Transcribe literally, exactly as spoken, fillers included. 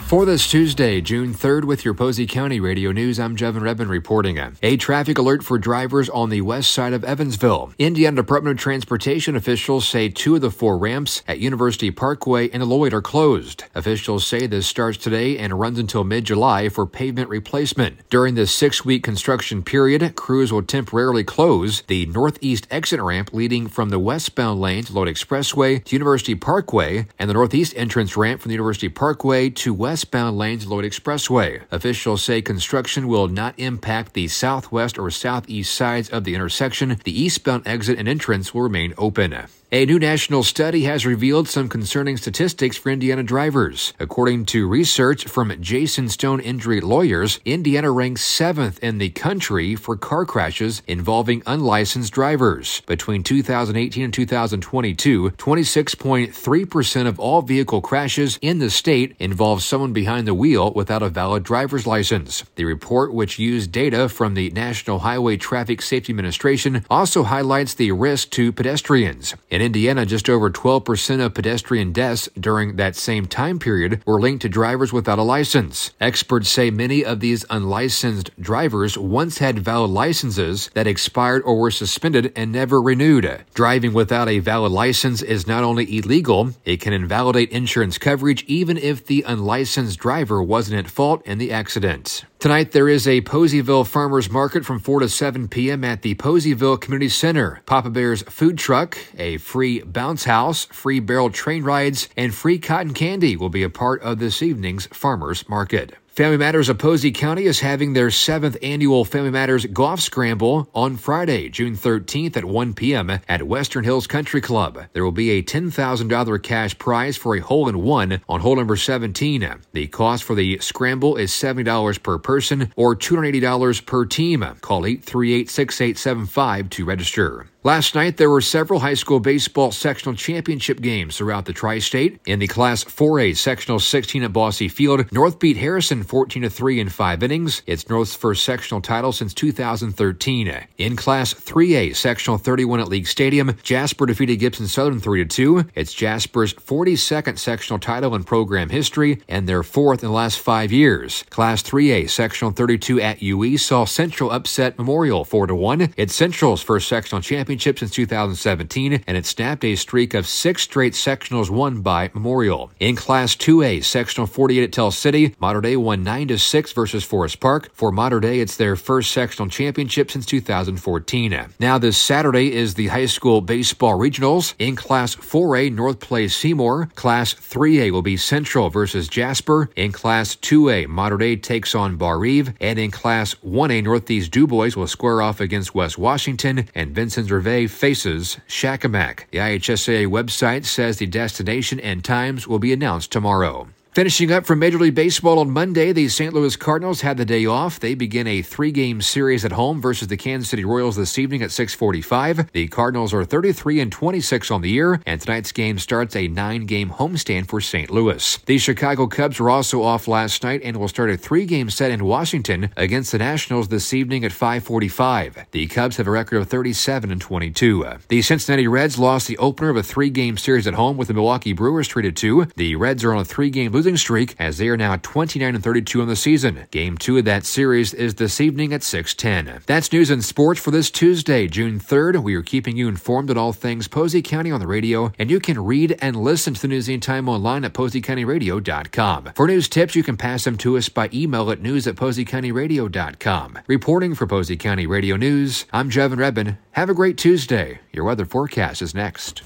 For this Tuesday, June third, with your Posey County Radio News, I'm Jevin Redmond reporting. A traffic alert for drivers on the west side of Evansville. Indiana Department of Transportation officials say two of the four ramps at University Parkway and Lloyd are closed. Officials say this starts today and runs until mid-July for pavement replacement. During this six-week construction period, crews will temporarily close the northeast exit ramp leading from the westbound lane to Lloyd Expressway to University Parkway and the northeast entrance ramp from the University Parkway to west Westbound lanes Lloyd Expressway. Officials say construction will not impact the southwest or southeast sides of the intersection. The eastbound exit and entrance will remain open. A new national study has revealed some concerning statistics for Indiana drivers. According to research from Jason Stone Injury Lawyers, Indiana ranks seventh in the country for car crashes involving unlicensed drivers. Between two thousand eighteen and two thousand twenty-two, twenty-six point three percent of all vehicle crashes in the state involved someone behind the wheel without a valid driver's license. The report, which used data from the National Highway Traffic Safety Administration, also highlights the risk to pedestrians. In Indiana, just over twelve percent of pedestrian deaths during that same time period were linked to drivers without a license. Experts say many of these unlicensed drivers once had valid licenses that expired or were suspended and never renewed. Driving without a valid license is not only illegal, it can invalidate insurance coverage even if the unlicensed driver wasn't at fault in the accident. Tonight, there is a Poseyville Farmers Market from four to seven p.m. at the Poseyville Community Center. Papa Bear's food truck, a free bounce house, free barrel train rides, and free cotton candy will be a part of this evening's Farmers Market. Family Matters of Posey County is having their seventh annual Family Matters Golf Scramble on Friday, June thirteenth at one p.m. at Western Hills Country Club. There will be a ten thousand dollars cash prize for a hole-in-one on hole number seventeen. The cost for the scramble is seventy dollars per person or two hundred eighty dollars per team. Call eight three eight, six eight seven five to register. Last night, there were several high school baseball sectional championship games throughout the tri-state. In the Class four A sectional sixteen at Bosse Field, North beat Harrison fourteen to three in five innings. It's North's first sectional title since two thousand thirteen. In Class three A sectional thirty-one at League Stadium, Jasper defeated Gibson Southern three to two. It's Jasper's forty-second sectional title in program history and their fourth in the last five years. Class three A sectional thirty-two at U E saw Central upset Memorial four to one. It's Central's first sectional championship since two thousand seventeen, and it snapped a streak of six straight sectionals won by Memorial. In Class two A, sectional forty-eight at Tell City, Mater Dei won nine to six versus Forest Park. For Mater Dei, it's their first sectional championship since two thousand fourteen. Now this Saturday is the high school baseball regionals. In Class four A, North plays Seymour. Class three A will be Central versus Jasper. In Class two A, Mater Dei takes on Bar Eve. And in Class one A, Northeast DuBois will square off against West Washington, and Vincent's Gervais faces Shakamak. The I H S A A website says the destination and times will be announced tomorrow. Finishing up from Major League Baseball on Monday, the Saint Louis Cardinals had the day off. They begin a three-game series at home versus the Kansas City Royals this evening at six forty-five. The Cardinals are thirty-three and twenty-six on the year, and tonight's game starts a nine-game homestand for Saint Louis. The Chicago Cubs were also off last night and will start a three-game set in Washington against the Nationals this evening at five forty-five. The Cubs have a record of thirty-seven and twenty-two. The Cincinnati Reds lost the opener of a three-game series at home with the Milwaukee Brewers three to two. The Reds are on a three-game losing streak as they are now twenty-nine and thirty-two on the season. Game two of that series is this evening at six ten. That's news and sports for this Tuesday, June third. We are keeping you informed on all things Posey County on the radio, and you can read and listen to the news anytime online at posey county radio dot com. For news tips, you can pass them to us by email at news at posey county radio dot com. Reporting for Posey County Radio News, I'm Jevin Redmond. Have a great Tuesday. Your weather forecast is next.